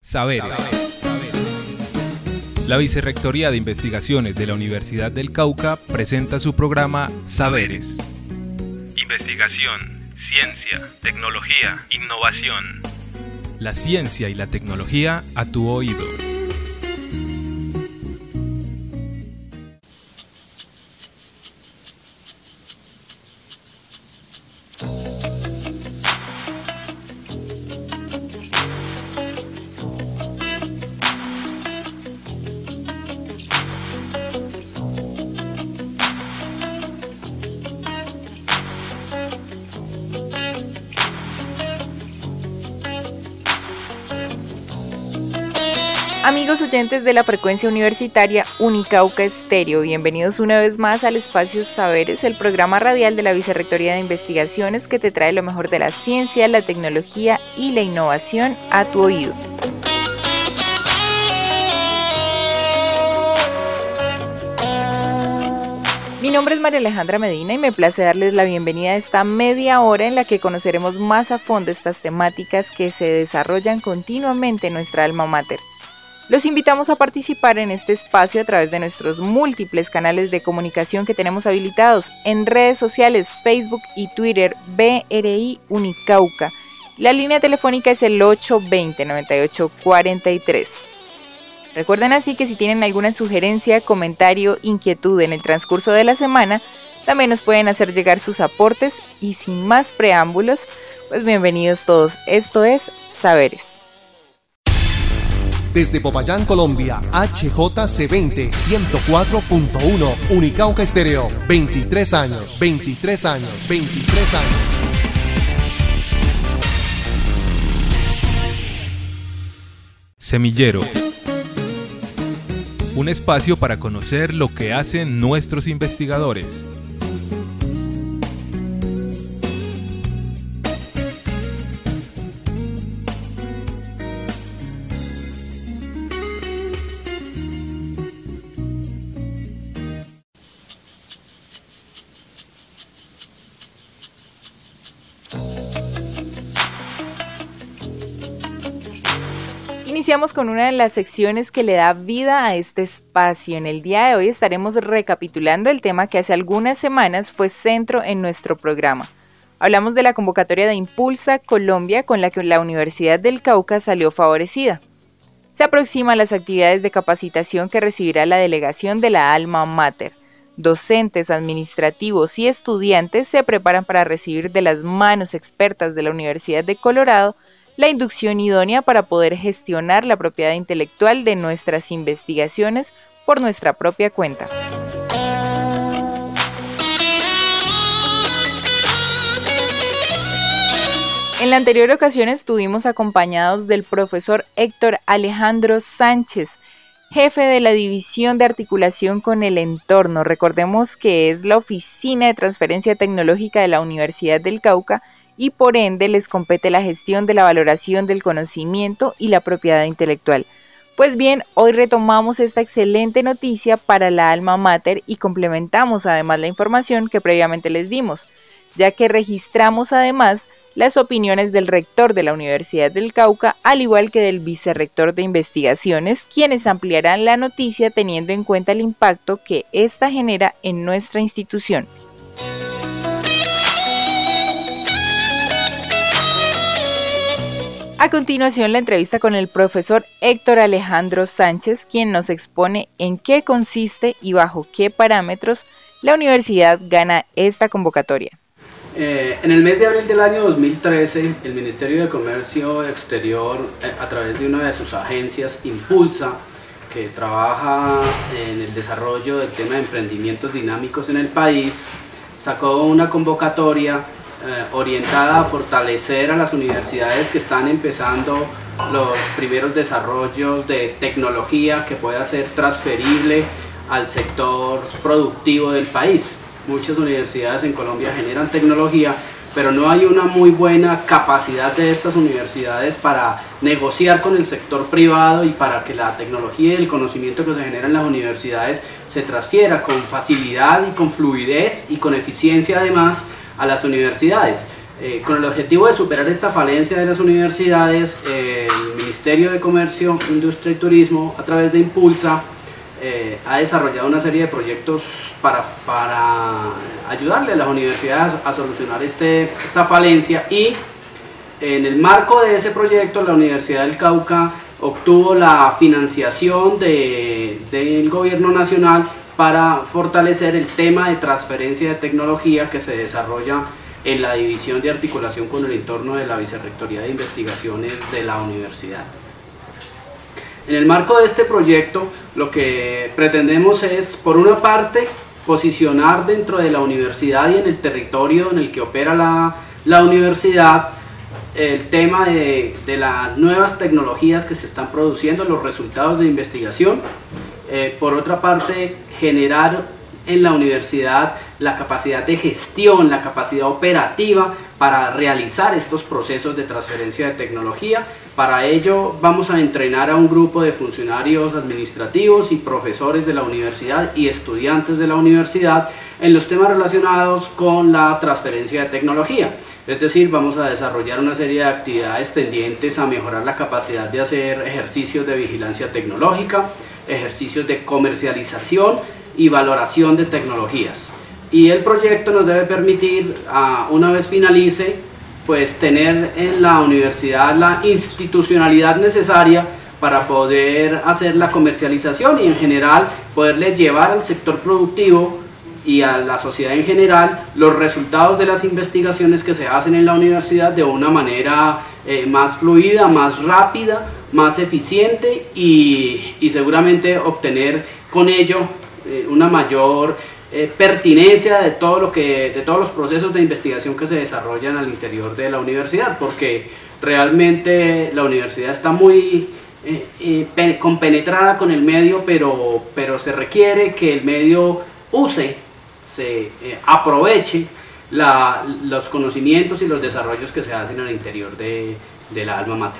Saberes. La Vicerrectoría de Investigaciones de la Universidad del Cauca presenta su programa Saberes. Investigación, ciencia, tecnología, innovación. La ciencia y la tecnología a tu oído. Amigos oyentes de la frecuencia universitaria Unicauca Estéreo, bienvenidos una vez más al espacio Saberes, el programa radial de la Vicerrectoría de Investigaciones que te trae lo mejor de la ciencia, la tecnología y la innovación a tu oído. Mi nombre es María Alejandra Medina y me place darles la bienvenida a esta media hora en la que conoceremos más a fondo estas temáticas que se desarrollan continuamente en nuestra alma mater. Los invitamos a participar en este espacio a través de nuestros múltiples canales de comunicación que tenemos habilitados en redes sociales, Facebook y Twitter, BRI Unicauca. La línea telefónica es el 820-9843. Recuerden así que si tienen alguna sugerencia, comentario, inquietud en el transcurso de la semana, también nos pueden hacer llegar sus aportes y sin más preámbulos, pues bienvenidos todos. Esto es Saberes. Desde Popayán, Colombia, HJC20 104.1, Unicauca Estéreo, 23 años. Semillero. Un espacio para conocer lo que hacen nuestros investigadores. Iniciamos con una de las secciones que le da vida a este espacio. En el día de hoy estaremos recapitulando el tema que hace algunas semanas fue centro en nuestro programa. Hablamos de la convocatoria de Impulsa Colombia con la que la Universidad del Cauca salió favorecida. Se aproximan las actividades de capacitación que recibirá la delegación de la Alma Mater. Docentes, administrativos y estudiantes se preparan para recibir de las manos expertas de la Universidad de Colorado la inducción idónea para poder gestionar la propiedad intelectual de nuestras investigaciones por nuestra propia cuenta. En la anterior ocasión estuvimos acompañados del profesor Héctor Alejandro Sánchez, jefe de la División de Articulación con el Entorno. Recordemos que es la Oficina de Transferencia Tecnológica de la Universidad del Cauca y por ende les compete la gestión de la valoración del conocimiento y la propiedad intelectual. Pues bien, hoy retomamos esta excelente noticia para la Alma Mater y complementamos además la información que previamente les dimos, ya que registramos además las opiniones del rector de la Universidad del Cauca, al igual que del vicerrector de investigaciones, quienes ampliarán la noticia teniendo en cuenta el impacto que esta genera en nuestra institución. A continuación, la entrevista con el profesor Héctor Alejandro Sánchez, quien nos expone en qué consiste y bajo qué parámetros la universidad gana esta convocatoria. En el mes de abril del año 2013, el Ministerio de Comercio Exterior, a través de una de sus agencias, Impulsa, que trabaja en el desarrollo del tema de emprendimientos dinámicos en el país, sacó una convocatoria orientada a fortalecer a las universidades que están empezando los primeros desarrollos de tecnología que pueda ser transferible al sector productivo del país. Muchas universidades en Colombia generan tecnología, pero no hay una muy buena capacidad de estas universidades para negociar con el sector privado y para que la tecnología y el conocimiento que se genera en las universidades se transfiera con facilidad y con fluidez y con eficiencia además a las universidades. Con el objetivo de superar esta falencia de las universidades, el Ministerio de Comercio, Industria y Turismo, a través de Impulsa, ha desarrollado una serie de proyectos para ayudarle a las universidades a solucionar esta falencia, y en el marco de ese proyecto la Universidad del Cauca obtuvo la financiación del gobierno nacional para fortalecer el tema de transferencia de tecnología que se desarrolla en la División de Articulación con el Entorno de la Vicerrectoría de Investigaciones de la universidad. En el marco de este proyecto, lo que pretendemos es, por una parte, posicionar dentro de la universidad y en el territorio en el que opera la universidad el tema de las nuevas tecnologías que se están produciendo, los resultados de investigación. Por otra parte, generar en la universidad la capacidad de gestión, la capacidad operativa para realizar estos procesos de transferencia de tecnología. Para ello vamos a entrenar a un grupo de funcionarios administrativos y profesores de la universidad y estudiantes de la universidad en los temas relacionados con la transferencia de tecnología. Es decir, vamos a desarrollar una serie de actividades tendientes a mejorar la capacidad de hacer ejercicios de vigilancia tecnológica, ejercicios de comercialización y valoración de tecnologías. Y el proyecto nos debe permitir, una vez finalice, pues tener en la universidad la institucionalidad necesaria para poder hacer la comercialización y en general poderle llevar al sector productivo y a la sociedad en general los resultados de las investigaciones que se hacen en la universidad de una manera más fluida, más rápida, más eficiente y seguramente obtener con ello una mayor pertinencia de todos los procesos de investigación que se desarrollan al interior de la universidad, porque realmente la universidad está muy compenetrada con el medio, pero se requiere que el medio aproveche los conocimientos y los desarrollos que se hacen al interior de la alma mater.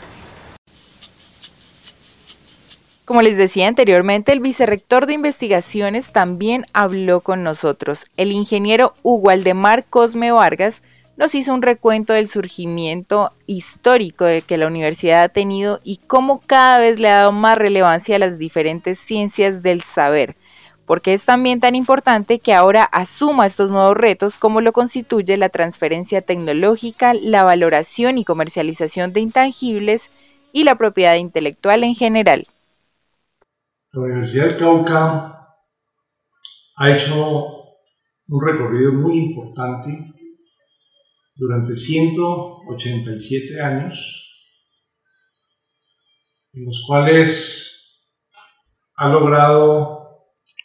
Como les decía anteriormente, el vicerrector de investigaciones también habló con nosotros. El ingeniero Hugo Aldemar Cosme Vargas nos hizo un recuento del surgimiento histórico de que la universidad ha tenido y cómo cada vez le ha dado más relevancia a las diferentes ciencias del saber, porque es también tan importante que ahora asuma estos nuevos retos como lo constituye la transferencia tecnológica, la valoración y comercialización de intangibles y la propiedad intelectual en general. La Universidad del Cauca ha hecho un recorrido muy importante durante 187 años, en los cuales ha logrado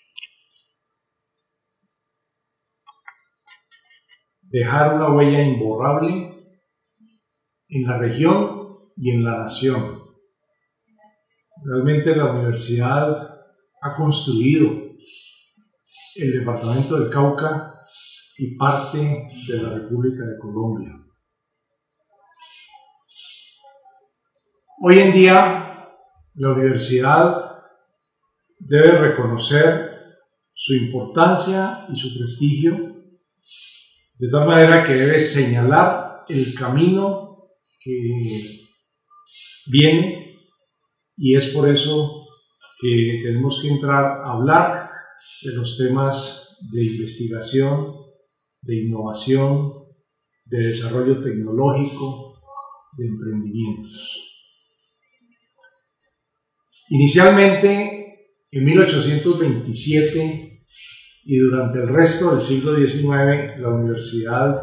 dejar una huella imborrable en la región y en la nación. Realmente la universidad ha construido el departamento del Cauca y parte de la República de Colombia. Hoy en día la universidad debe reconocer su importancia y su prestigio, de tal manera que debe señalar el camino que viene. Y es por eso que tenemos que entrar a hablar de los temas de investigación, de innovación, de desarrollo tecnológico, de emprendimientos. Inicialmente, en 1827 y durante el resto del siglo XIX, la universidad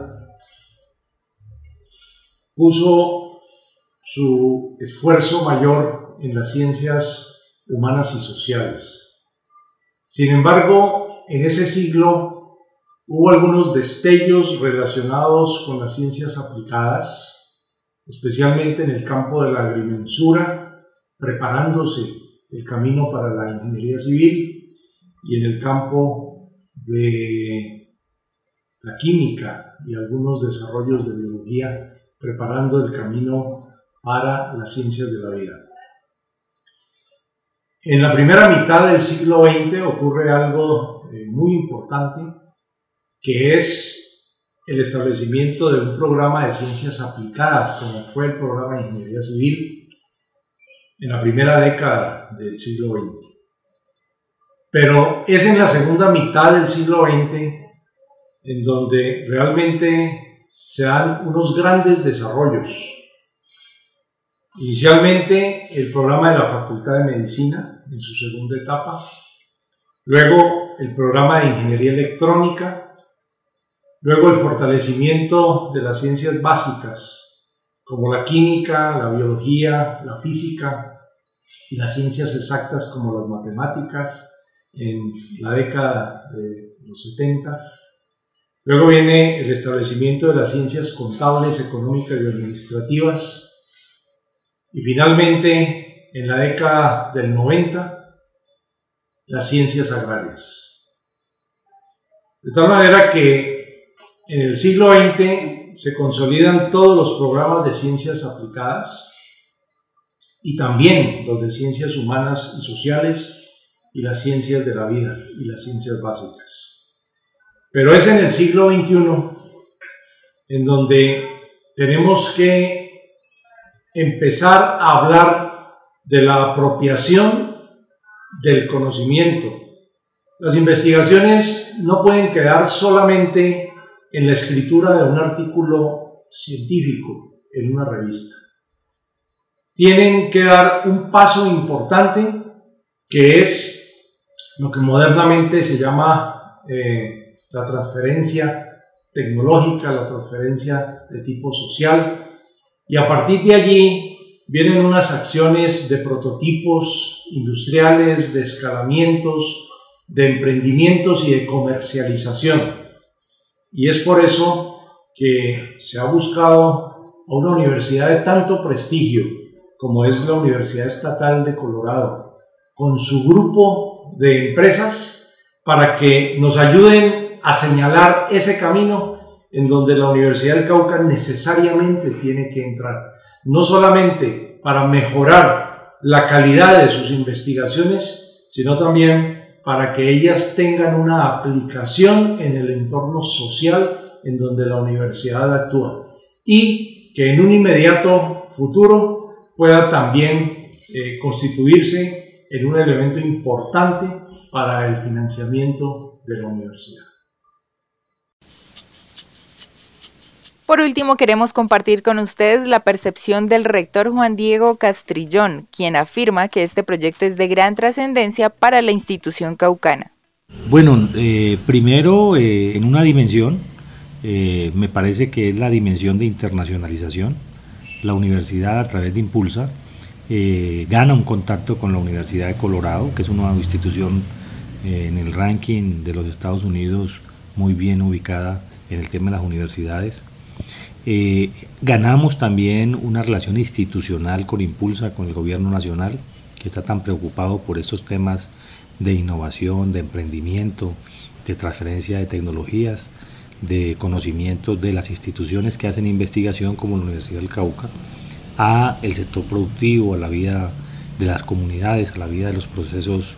puso su esfuerzo mayor en las ciencias humanas y sociales. Sin embargo, en ese siglo hubo algunos destellos relacionados con las ciencias aplicadas, especialmente en el campo de la agrimensura, preparándose el camino para la ingeniería civil, y en el campo de la química y algunos desarrollos de biología, preparando el camino para las ciencias de la vida. En la primera mitad del siglo XX ocurre algo muy importante, que es el establecimiento de un programa de ciencias aplicadas, como fue el programa de Ingeniería Civil, en la primera década del siglo XX. Pero es en la segunda mitad del siglo XX en donde realmente se dan unos grandes desarrollos. Inicialmente el programa de la Facultad de Medicina en su segunda etapa, luego el programa de Ingeniería Electrónica, luego el fortalecimiento de las ciencias básicas como la química, la biología, la física y las ciencias exactas como las matemáticas en la década de los 70. Luego viene el establecimiento de las ciencias contables, económicas y administrativas. Y finalmente, en la década del 90, las ciencias agrarias. De tal manera que en el siglo XX se consolidan todos los programas de ciencias aplicadas y también los de ciencias humanas y sociales y las ciencias de la vida y las ciencias básicas. Pero es en el siglo XXI en donde tenemos que empezar a hablar de la apropiación del conocimiento. Las investigaciones no pueden quedar solamente en la escritura de un artículo científico en una revista. Tienen que dar un paso importante que es lo que modernamente se llama la transferencia tecnológica, la transferencia de tipo social. Y a partir de allí vienen unas acciones de prototipos industriales, de escalamientos, de emprendimientos y de comercialización. Y es por eso que se ha buscado a una universidad de tanto prestigio como es la Universidad Estatal de Colorado, con su grupo de empresas, para que nos ayuden a señalar ese camino en donde la Universidad del Cauca necesariamente tiene que entrar, no solamente para mejorar la calidad de sus investigaciones, sino también para que ellas tengan una aplicación en el entorno social en donde la universidad actúa y que en un inmediato futuro pueda también constituirse en un elemento importante para el financiamiento de la universidad. Por último, queremos compartir con ustedes la percepción del rector Juan Diego Castrillón, quien afirma que este proyecto es de gran trascendencia para la institución caucana. Bueno, primero, en una dimensión, me parece que es la dimensión de internacionalización. La universidad, a través de Impulsa, gana un contacto con la Universidad de Colorado, que es una institución en el ranking de los Estados Unidos muy bien ubicada en el tema de las universidades. Ganamos también una relación institucional con Impulsa, con el gobierno nacional, que está tan preocupado por estos temas de innovación, de emprendimiento, de transferencia de tecnologías, de conocimientos de las instituciones que hacen investigación como la Universidad del Cauca, a el sector productivo, a la vida de las comunidades, a la vida de los procesos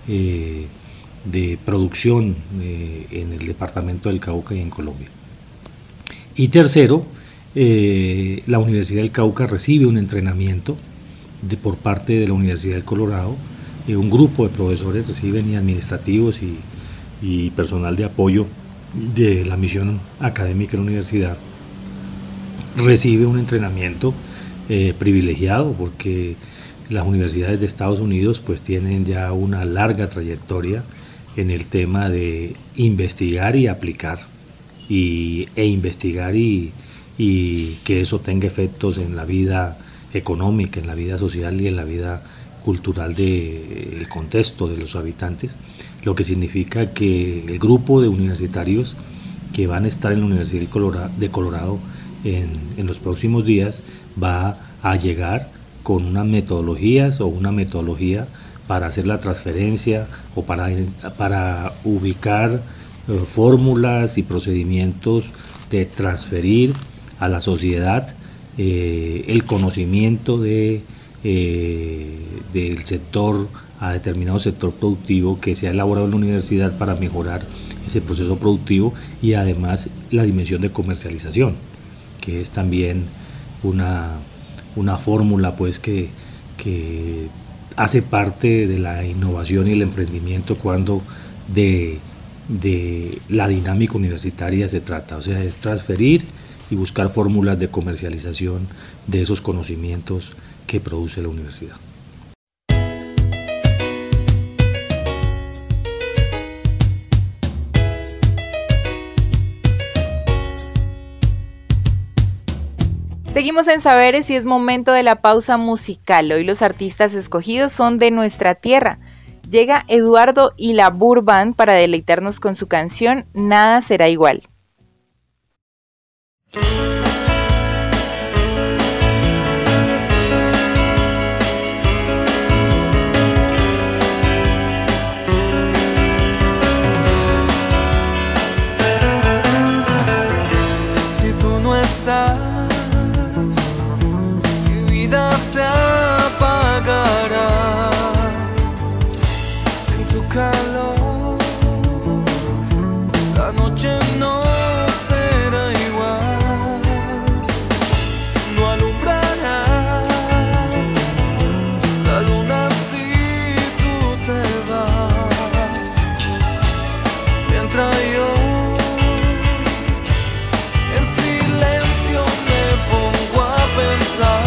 de producción en el departamento del Cauca y en Colombia. Y tercero, la Universidad del Cauca recibe un entrenamiento por parte de la Universidad del Colorado. Un grupo de profesores reciben, y administrativos y personal de apoyo de la misión académica de la universidad, recibe un entrenamiento privilegiado, porque las universidades de Estados Unidos pues tienen ya una larga trayectoria en el tema de investigar y aplicar, e investigar y que eso tenga efectos en la vida económica, en la vida social y en la vida cultural del contexto de los habitantes, lo que significa que el grupo de universitarios que van a estar en la Universidad de Colorado en los próximos días va a llegar con unas metodologías o una metodología para hacer la transferencia o para ubicar fórmulas y procedimientos de transferir a la sociedad el conocimiento del sector a determinado sector productivo que se ha elaborado en la universidad para mejorar ese proceso productivo, y además la dimensión de comercialización, que es también una fórmula pues que hace parte de la innovación y el emprendimiento cuando de la dinámica universitaria se trata. O sea, es transferir y buscar fórmulas de comercialización de esos conocimientos que produce la universidad. Seguimos en Saberes y es momento de la pausa musical. Hoy los artistas escogidos son de nuestra tierra. Llega Eduardo y la Burr Band para deleitarnos con su canción Nada será igual. Si tú no estás, se apagará sin tu calor, la noche no será igual, no alumbrará la luna si tú te vas, mientras yo en silencio me pongo a pensar.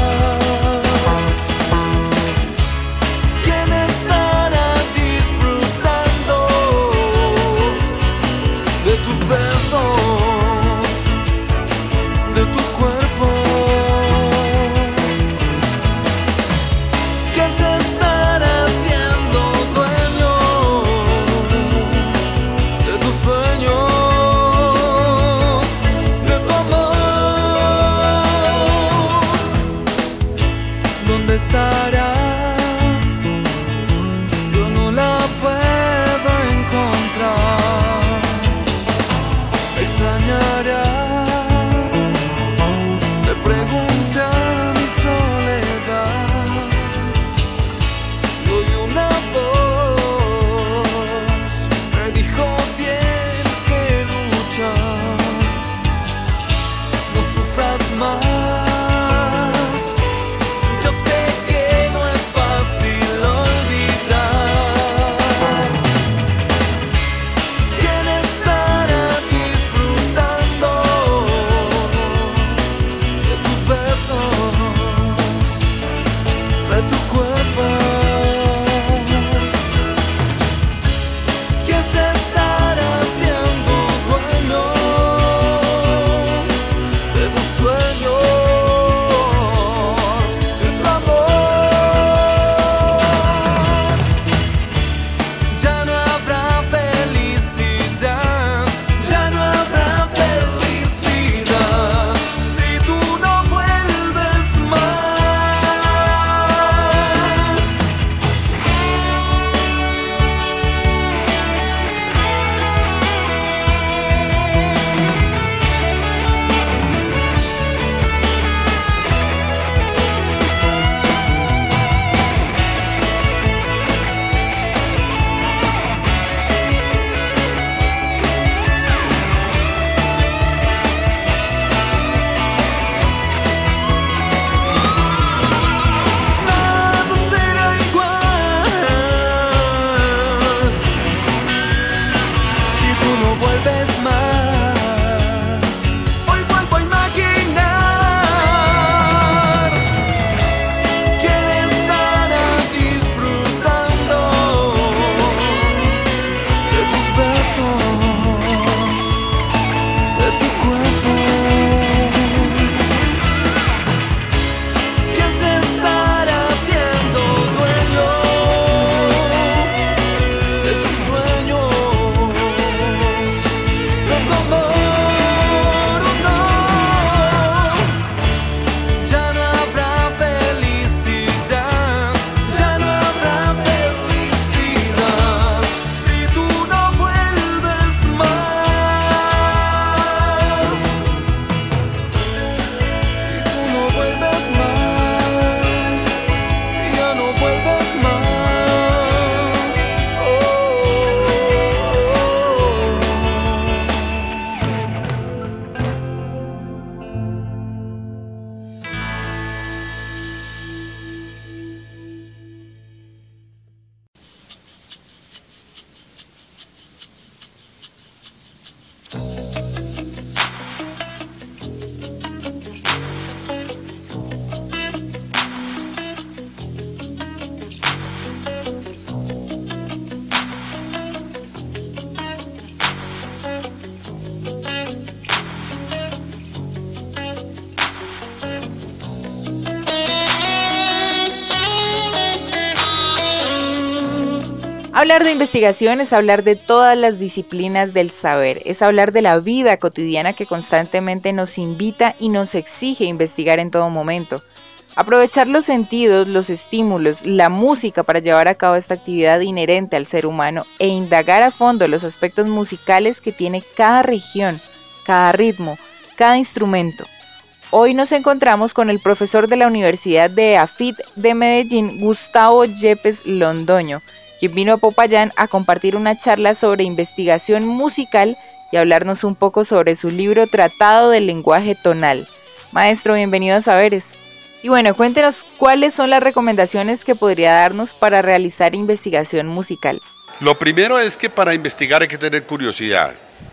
Hablar de investigación es hablar de todas las disciplinas del saber, es hablar de la vida cotidiana que constantemente nos invita y nos exige investigar en todo momento. Aprovechar los sentidos, los estímulos, la música para llevar a cabo esta actividad inherente al ser humano e indagar a fondo los aspectos musicales que tiene cada región, cada ritmo, cada instrumento. Hoy nos encontramos con el profesor de la Universidad de AFIT de Medellín, Gustavo Yepes Londoño, quien vino a Popayán a compartir una charla sobre investigación musical y hablarnos un poco sobre su libro Tratado del Lenguaje Tonal. Maestro, bienvenido a Saberes. Y bueno, cuéntenos cuáles son las recomendaciones que podría darnos para realizar investigación musical. Lo primero es que para investigar hay que tener curiosidad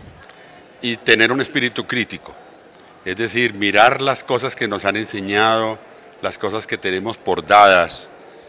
y tener un espíritu crítico. Es decir, mirar las cosas que nos han enseñado, las cosas que tenemos por dadas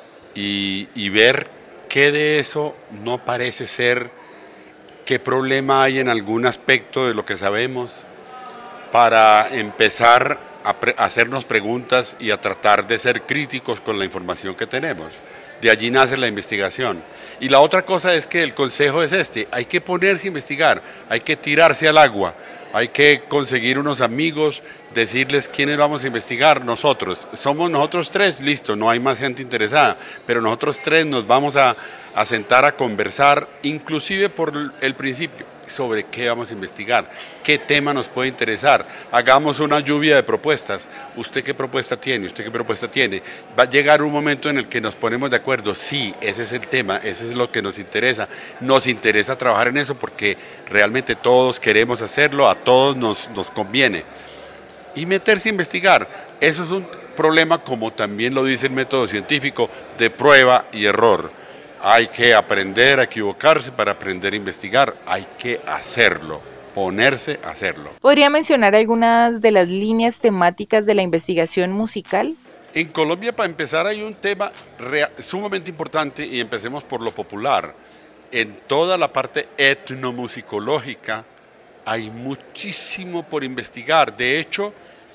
y ver qué de eso no parece ser, qué problema hay en algún aspecto de lo que sabemos, para empezar a hacernos preguntas y a tratar de ser críticos con la información que tenemos. De allí nace la investigación. Y la otra cosa es que el consejo es este: hay que ponerse a investigar, hay que tirarse al agua, hay que conseguir unos amigos, decirles quiénes vamos a investigar. Nosotros, somos nosotros tres, listo, no hay más gente interesada, pero nosotros tres nos vamos a sentar a conversar, inclusive por el principio, sobre qué vamos a investigar, qué tema nos puede interesar. Hagamos una lluvia de propuestas. ¿Usted qué propuesta tiene? ¿Usted qué propuesta tiene? Va a llegar un momento en el que nos ponemos de acuerdo. Sí, ese es el tema, ese es lo que nos interesa. Nos interesa trabajar en eso porque realmente todos queremos hacerlo, a todos nos conviene. Y meterse a investigar. Eso es un problema, como también lo dice el método científico, de prueba y error. Hay que aprender a equivocarse para aprender a investigar, hay que hacerlo, ponerse a hacerlo. ¿Podría mencionar algunas de las líneas temáticas de la investigación musical? En Colombia, para empezar, hay un tema sumamente importante y empecemos por lo popular. En toda la parte etnomusicológica hay muchísimo por investigar. De hecho,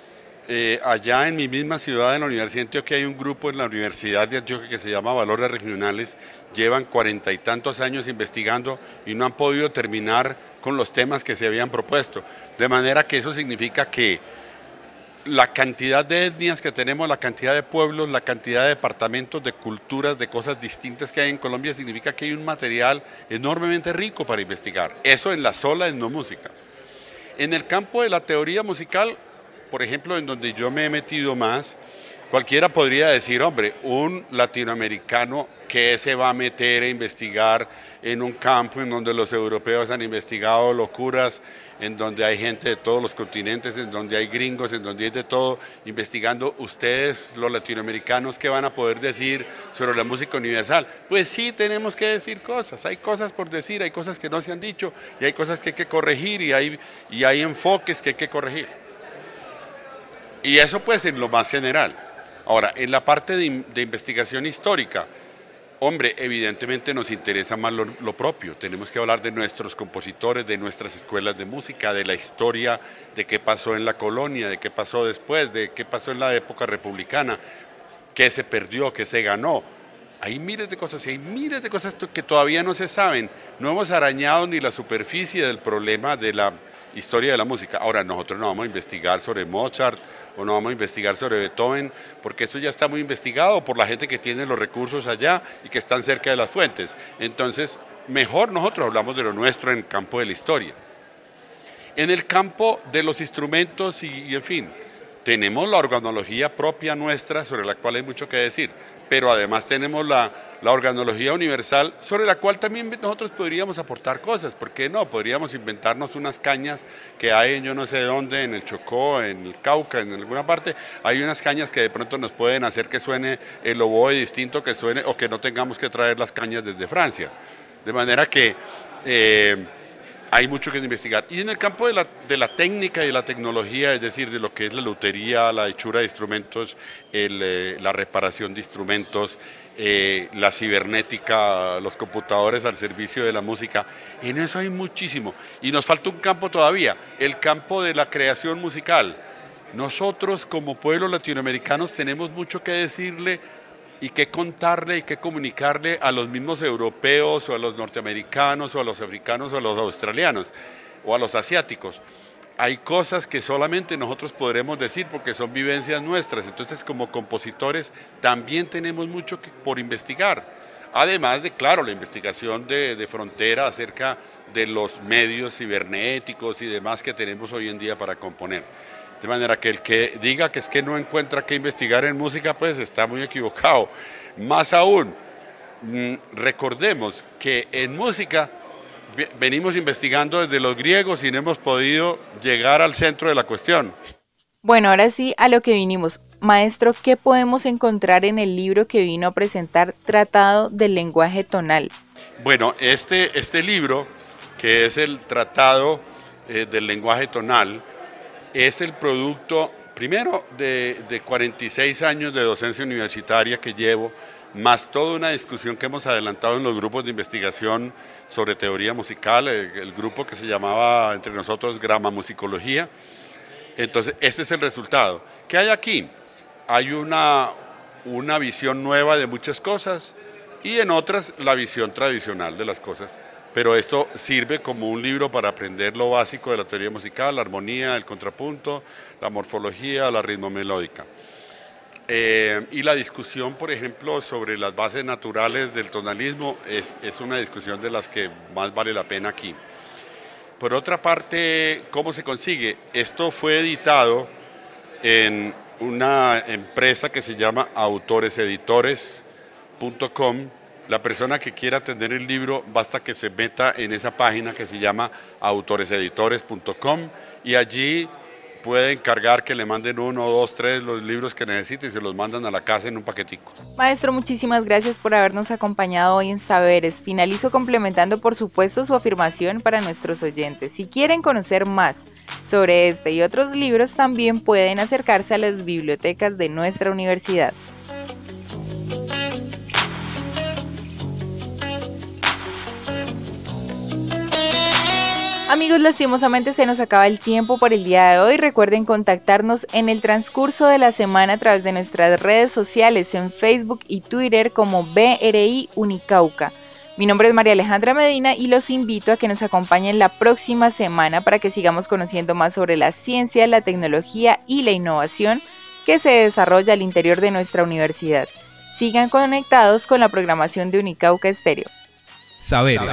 allá en mi misma ciudad, en la Universidad de Antioquia, hay un grupo en la Universidad de Antioquia que se llama Valores Regionales. Llevan 40 y tantos años investigando y no han podido terminar con los temas que se habían propuesto. De manera que eso significa que la cantidad de etnias que tenemos, la cantidad de pueblos, la cantidad de departamentos, de culturas, de cosas distintas que hay en Colombia, significa que hay un material enormemente rico para investigar. Eso en la sola etnomúsica. En el campo de la teoría musical, por ejemplo, en donde yo me he metido más, cualquiera podría decir, hombre, un latinoamericano que se va a meter a investigar en un campo en donde los europeos han investigado locuras, en donde hay gente de todos los continentes, en donde hay gringos, en donde hay de todo, investigando. Ustedes, los latinoamericanos, ¿qué van a poder decir sobre la música universal? Pues sí, tenemos que decir cosas, hay cosas por decir, hay cosas que no se han dicho, y hay cosas que hay que corregir, y hay enfoques que hay que corregir. Y eso pues en lo más general. Ahora, en la parte de investigación histórica, hombre, evidentemente nos interesa más lo propio. Tenemos que hablar de nuestros compositores, de nuestras escuelas de música, de la historia, de qué pasó en la colonia, de qué pasó después, de qué pasó en la época republicana, qué se perdió, qué se ganó. Hay miles de cosas y hay miles de cosas que todavía no se saben. No hemos arañado ni la superficie del problema de la historia de la música. Ahora, nosotros no vamos a investigar sobre Mozart o no vamos a investigar sobre Beethoven, porque eso ya está muy investigado por la gente que tiene los recursos allá y que están cerca de las fuentes. Entonces, mejor nosotros hablamos de lo nuestro en el campo de la historia. En el campo de los instrumentos y en fin, tenemos la organología propia nuestra, sobre la cual hay mucho que decir, pero además tenemos la organología universal, sobre la cual también nosotros podríamos aportar cosas. ¿Por qué no? Podríamos inventarnos unas cañas que hay en yo no sé dónde, en el Chocó, en el Cauca, en alguna parte. Hay unas cañas que de pronto nos pueden hacer que suene el oboe distinto, que suene, o que no tengamos que traer las cañas desde Francia. De manera que hay mucho que investigar. Y en el campo de la técnica y de la tecnología, es decir, de lo que es la lutería, la hechura de instrumentos, la reparación de instrumentos, la cibernética, los computadores al servicio de la música, en eso hay muchísimo. Y nos falta un campo todavía, el campo de la creación musical. Nosotros como pueblos latinoamericanos tenemos mucho que decirle y qué contarle y qué comunicarle a los mismos europeos o a los norteamericanos o a los africanos o a los australianos o a los asiáticos. Hay cosas que solamente nosotros podremos decir porque son vivencias nuestras, entonces como compositores también tenemos mucho por investigar. Además de, claro, la investigación de frontera acerca de los medios cibernéticos y demás que tenemos hoy en día para componer. De manera que el que diga que es que no encuentra qué investigar en música, pues está muy equivocado. Más aún, recordemos que en música venimos investigando desde los griegos y no hemos podido llegar al centro de la cuestión. Bueno, ahora sí, a lo que vinimos. Maestro, ¿qué podemos encontrar en el libro que vino a presentar, Tratado del Lenguaje Tonal? Bueno, este libro, que es el Tratado del Lenguaje Tonal, es el producto, primero, de 46 años de docencia universitaria que llevo, más toda una discusión que hemos adelantado en los grupos de investigación sobre teoría musical, el grupo que se llamaba entre nosotros Gramamusicología. Entonces, este es el resultado. ¿Qué hay aquí? Hay una visión nueva de muchas cosas y en otras la visión tradicional de las cosas. Pero esto sirve como un libro para aprender lo básico de la teoría musical, la armonía, el contrapunto, la morfología, la ritmo melódica. Y la discusión, por ejemplo, sobre las bases naturales del tonalismo es una discusión de las que más vale la pena aquí. Por otra parte, ¿cómo se consigue? Esto fue editado en una empresa que se llama autoreseditores.com. La persona que quiera tener el libro basta que se meta en esa página que se llama autoreseditores.com y allí puede encargar que le manden 1, 2, 3 los libros que necesite y se los mandan a la casa en un paquetico. Maestro, muchísimas gracias por habernos acompañado hoy en Saberes. Finalizo complementando, por supuesto, su afirmación para nuestros oyentes. Si quieren conocer más sobre este y otros libros, también pueden acercarse a las bibliotecas de nuestra universidad. Amigos, lastimosamente se nos acaba el tiempo por el día de hoy. Recuerden contactarnos en el transcurso de la semana a través de nuestras redes sociales en Facebook y Twitter como BRI Unicauca. Mi nombre es María Alejandra Medina y los invito a que nos acompañen la próxima semana para que sigamos conociendo más sobre la ciencia, la tecnología y la innovación que se desarrolla al interior de nuestra universidad. Sigan conectados con la programación de Unicauca Estéreo. Saberes.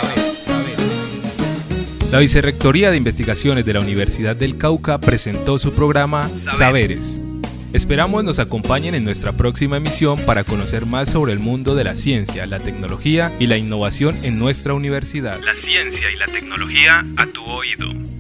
La Vicerrectoría de Investigaciones de la Universidad del Cauca presentó su programa Saberes. Esperamos nos acompañen en nuestra próxima emisión para conocer más sobre el mundo de la ciencia, la tecnología y la innovación en nuestra universidad. La ciencia y la tecnología a tu oído.